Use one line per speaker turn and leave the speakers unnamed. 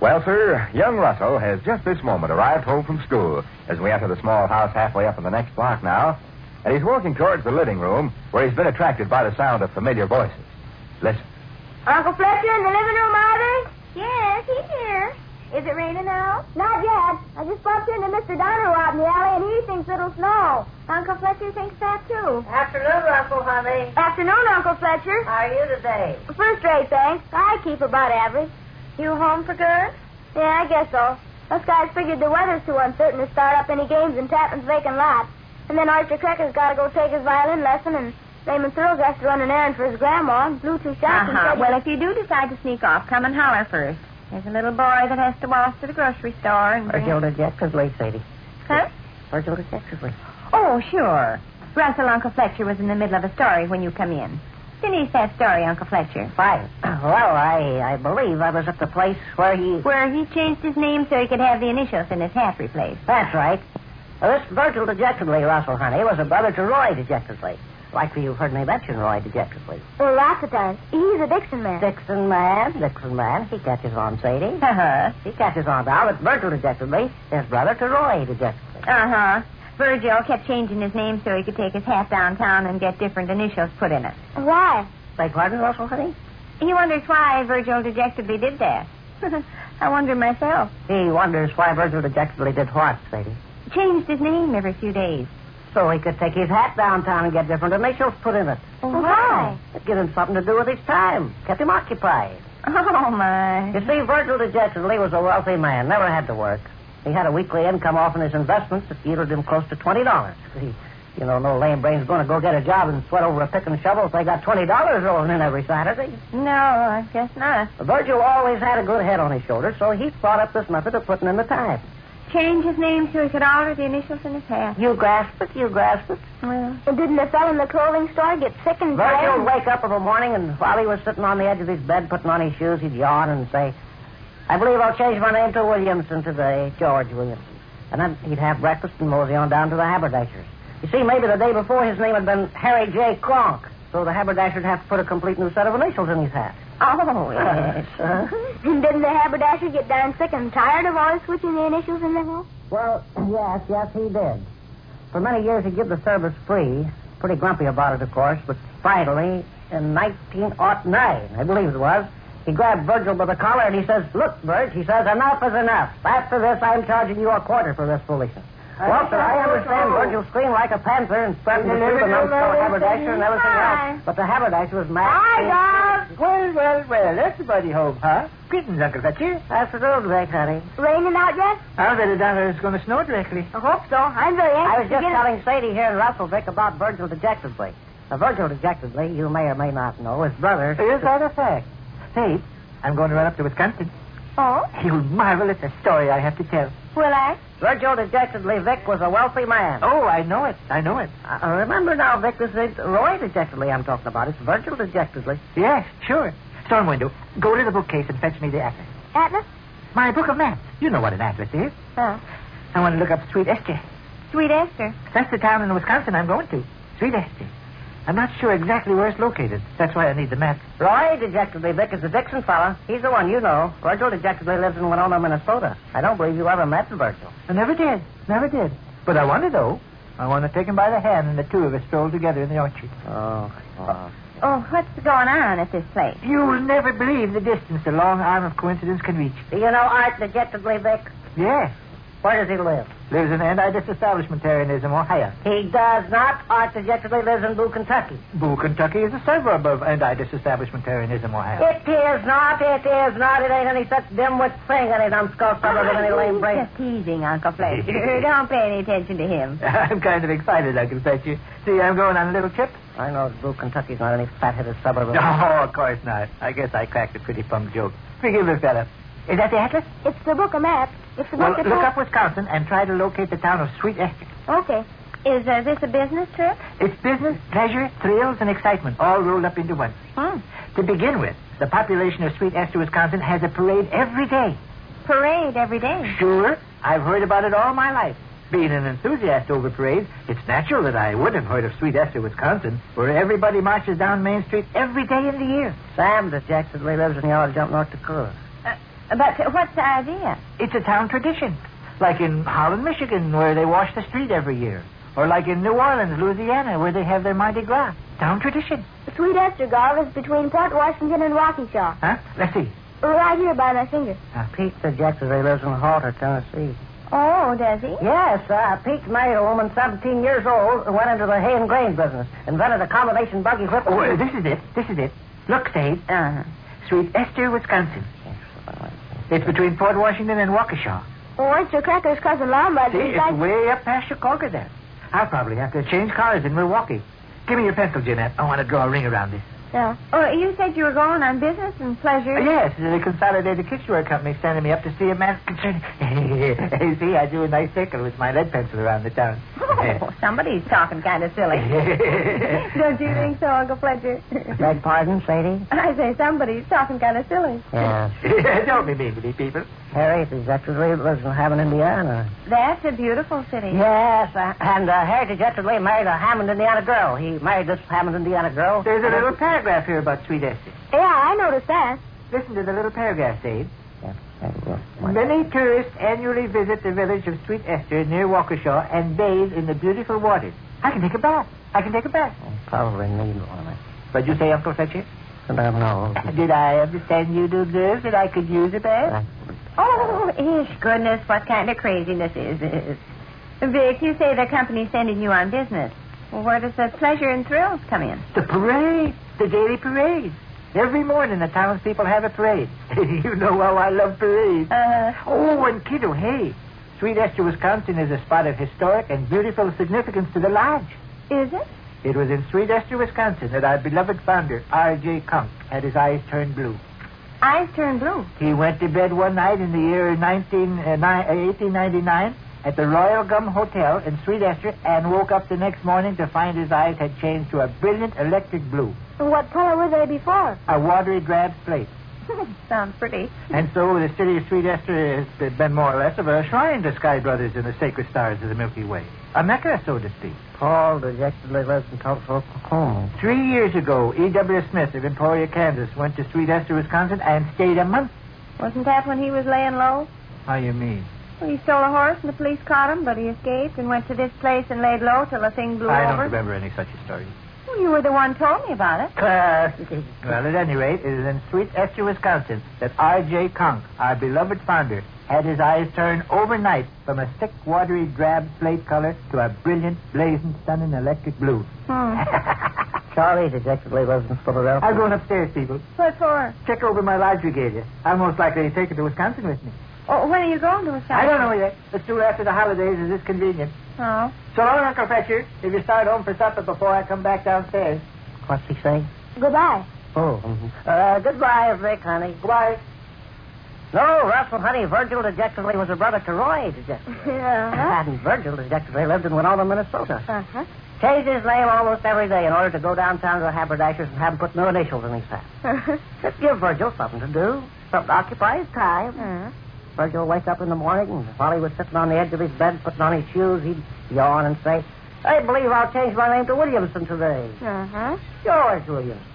Well, sir, young Russell has just this moment arrived home from school as we enter the small house halfway up in the next block now. And he's walking towards the living room where he's been attracted by the sound of familiar voices. Listen.
Uncle Fletcher in the living room, are they?
Yes, he's here. Is it raining out?
Not yet. I just bumped into Mr. Donner out in the alley, and he thinks it'll snow.
Uncle Fletcher thinks that, too.
Afternoon, Russell, honey.
Afternoon, Uncle Fletcher.
How are you today?
First rate, thanks. I keep about average.
You home for good?
Yeah, I guess so. Us guys figured the weather's too uncertain to start up any games in Tapman's vacant lot. And then Archer Crecker's got to go take his violin lesson, and Raymond Thrills has to run an errand for his grandma, and blew 2 shots and said...
Well, if you do decide to sneak off, come and holler first. There's a little boy that has to walk to the grocery store and bring...
Virgil dejectedly, Sadie.
Huh?
Virgil dejectedly.
Oh, sure. Russell, Uncle Fletcher was in the middle of a story when you come in. Finish that story, Uncle Fletcher.
Fine. Well, I believe I was at the place where he...
Where he changed his name so he could have the initials in his hat replaced.
That's right. Well, this Virgil dejectedly, Russell, honey, was a brother to Roy dejectedly. Likely you've heard me mention Roy dejectedly.
Well, lots of times. He's a Dixon man.
Dixon man. He catches on, Sadie. He catches on now that Virgil dejectedly is brother to Roy dejectedly.
Virgil kept changing his name so he could take his hat downtown and get different initials put in it.
Why?
Beg pardon, Russell, honey?
He wonders why Virgil dejectedly did that. I wonder myself.
He wonders why Virgil dejectedly did what, Sadie?
Changed his name every few days.
So he could take his hat downtown and get different initials put in it.
Well, why?
It gave him something to do with his time. Kept him occupied.
Oh, my.
You see, Virgil dejectedly was a wealthy man. Never had to work. He had a weekly income off in his investments that yielded him close to $20. No lame brain's going to go get a job and sweat over a pick and shovel if they got $20 rolling in every Saturday.
No, I guess not.
Virgil always had a good head on his shoulders, so he thought up this method of putting in the time.
Change his name so he could alter the initials in his hat.
You grasp it.
Well,
and didn't the fellow in the clothing store get sick and tired?
Virgil would wake up of a morning, and while he was sitting on the edge of his bed putting on his shoes, he'd yawn and say, I believe I'll change my name to Williamson today, George Williamson. And then he'd have breakfast and mosey on down to the haberdasher's. You see, maybe the day before his name had been Harry J. Cronk, so the haberdasher'd have to put a complete new set of initials in his hat.
Oh, yes.
And didn't the haberdasher get darn sick and tired of always switching the initials in the hat?
Well, yes, he did. For many years, he'd give the service free. Pretty grumpy about it, of course, but finally, in 1909, I believe it was, he grabbed Virgil by the collar and he says, Look, Virg, he says, enough is enough. After this, I'm charging you a quarter for this foolishness. Well, sir, I understand Virgil screamed like a panther and threatened to shoot the haberdasher and everything else. But the haberdasher was mad.
Hi, Doc.
Well, everybody home, huh? Greetings, Uncle Fletcher.
Afternoon, Vic, honey.
Raining out yet?
I'll bet it down there it's going to snow directly.
I hope so. I'm very
I
anxious
was just telling Sadie here in Russell, Vic, about Virgil dejectedly. Now, Virgil dejectedly, you may or may not know, his brother...
Is that a fact? Say, I'm going to run up to Wisconsin.
Oh?
You'll marvel at the story I have to tell.
Will I?
Virgil dejectedly, Vic, was a wealthy man.
Oh, I know it.
Remember now, Vic, this ain't Roy dejectedly I'm talking about. It's Virgil dejectedly.
Yes, sure. Storm window, go to the bookcase and fetch me the atlas.
Atlas?
My book of maps. You know what an atlas is.
Huh.
I want to look up Sweet Esther.
Sweet Esther.
That's the town in Wisconsin I'm going to. Sweet Esther. I'm not sure exactly where it's located. That's why I need the map.
Roy dejectedly, Vic, is the Dixon fella. He's the one you know. Virgil dejectedly lives in Winona, Minnesota. I don't believe you ever met Virgil.
I never did. But I want to, though. I want to take him by the hand and the two of us stroll together in the orchard.
Oh, what's going on at this place?
You'll never believe the distance the long arm of coincidence can reach.
Do you know Art dejectedly, Vic?
Yes.
Where does he live?
Lives in anti-disestablishmentarianism, Ohio.
He does not. Art dejectedly lives in Boo, Kentucky.
Boo, Kentucky is a suburb of anti-disestablishmentarianism, Ohio.
It is not. It ain't any such dimwit thing, any numbskull suburb of any lame brain.
Just teasing, Uncle Fletcher. Don't pay any attention to him.
I'm kind of excited, Uncle Fletcher. See, I'm going on a little trip.
I know Boo, Kentucky's not any fat-headed suburb of...
No, of course not. I guess I cracked a pretty punk joke. Forgive me, fella. Is that the atlas?
It's the book of maps. It's the book
look up Wisconsin and try to locate the town of Sweet Esther.
Okay.
Is this a business trip?
It's business, pleasure, thrills, and excitement all rolled up into one. To begin with, the population of Sweet Esther, Wisconsin has a parade every day.
Parade every day?
Sure. I've heard about it all my life. Being an enthusiast over parades, it's natural that I would have heard of Sweet Esther, Wisconsin, where everybody marches down Main Street every day in the year.
Sam dejectedly lives in the old jump North Dakota.
But what's the idea?
It's a town tradition. Like in Holland, Michigan, where they wash the street every year. Or like in New Orleans, Louisiana, where they have their Mardi Gras. Town tradition.
Sweet Esther, Golf, is between Port Washington and Waukesha.
Huh? Let's see.
Right here by my finger.
Pete suggests he lives in Halter, Tennessee.
Oh, does he?
Yes, Pete married a woman 17 years old and went into the hay and grain business. Invented a combination buggy whip.
Oh, this is it. Look, Dave. Sweet Esther, Wisconsin. It's between Port Washington and Waukesha.
Oh, Oyster Cracker's cousin Lombard.
See, it's way up past Chicago there. I'll probably have to change cars in Milwaukee. Give me your pencil, Jeanette. I want to draw a ring around this.
Yeah.
Oh, you said you were going on business and pleasure?
Yes, the Consolidated Kitchenware Company sending me up to see a man concerned. See, I drew a nice circle with my lead pencil around the town.
Oh, somebody's talking kind of silly. Don't you think so, Uncle Fletcher?
Beg pardon, Sadie?
I say somebody's talking kind of silly.
Yes.
Don't be mean to me, people.
Harriet is actually lives in Hammond, Indiana.
That's a beautiful city.
Yes, and Harriet actually married a Hammond, Indiana girl. He married this Hammond, Indiana girl.
There's a little paragraph here about Sweet Esther.
Yeah, I noticed that.
Listen to the little paragraph, Dave.
Yeah.
Many tourists annually visit the village of Sweet Esther near Waukesha and bathe in the beautiful waters. I can take a bath.
Probably need one.
What'd you say, Uncle Fletcher?
I don't know.
Did I understand you to observe that I could use a bath?
Oh, ish, goodness, what kind of craziness is this? Vic, you say the company's sending you on business. Well, where does the pleasure and thrills come in?
The parade. The daily parade. Every morning the townspeople have a parade. You know how I love parades. Oh, and kiddo, hey. Sweet Esther, Wisconsin is a spot of historic and beautiful significance to the lodge.
Is it?
It was in Sweet Esther, Wisconsin that our beloved founder, R.J. Kunk, had his eyes turned blue.
Eyes turn blue.
He went to bed one night in the year 1899 at the Royal Gum Hotel in Sweet Esther and woke up the next morning to find his eyes had changed to a brilliant electric blue.
What color were they before?
A watery drab slate.
Sounds pretty.
And so the city of Sweet Esther has been more or less of a shrine to Sky Brothers and the sacred stars of the Milky Way. A Mecca, so to speak.
Paul dejectedly lives in Tulsa, Oklahoma.
3 years ago, E.W. Smith of Emporia, Kansas, went to Sweet Esther, Wisconsin, and stayed a month.
Wasn't that when he was laying low?
How you mean?
Well, he stole a horse and the police caught him, but he escaped and went to this place and laid low till the thing blew
I
over.
don't remember any such a story.
Well, you were the one who told me about it.
Well, at any rate, it is in Sweet Esther, Wisconsin, that R.J. Kunk, our beloved founder, had his eyes turned overnight from a thick, watery, drab slate color to a brilliant, blazing, stunning electric blue.
Charlie dejectedly lives in Philadelphia.
I'm going upstairs, people.
What for?
Check over my lodge regalia. I'm most likely to take it to Wisconsin with me.
Oh, when are you going to Wisconsin?
I don't know yet. Let's do it after the holidays. Is this convenient?
Oh.
So long, Uncle Fletcher. If you start home for supper before I come back downstairs.
What's he say?
Goodbye.
Oh. Goodbye, Vic, honey.
Goodbye.
No, Russell, honey, Virgil dejectedly was a brother to Roy dejectedly.
Yeah.
And Virgil dejectedly lived in Winona, Minnesota.
Uh-huh.
Changed his name almost every day in order to go downtown to the haberdasher's and have him put new initials in his hat. Just give Virgil something to do, something to occupy his time. Virgil would wake up in the morning, and while he was sitting on the edge of his bed putting on his shoes, he'd yawn and say, I believe I'll change my name to Williamson today.
Uh-huh.
George Williamson.